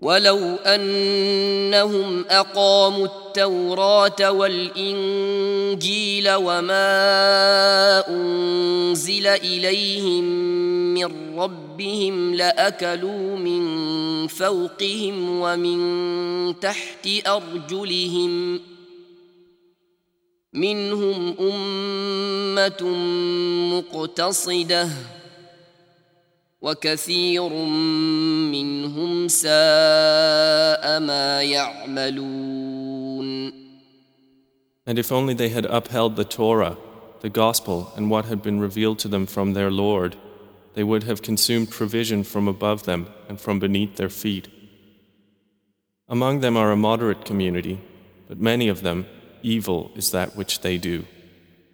ولو أنهم أقاموا التوراة والإنجيل وما أنزل إليهم من ربهم لأكلوا من فوقهم ومن تحت أرجلهم منهم أمة مقتصدة وكثير منهم ساء ما يعملون. And if only they had upheld the Torah, the Gospel, and what had been revealed to them from their Lord, they would have consumed provision from above them and from beneath their feet. Among them are a moderate community, but many of them, evil is that which they do.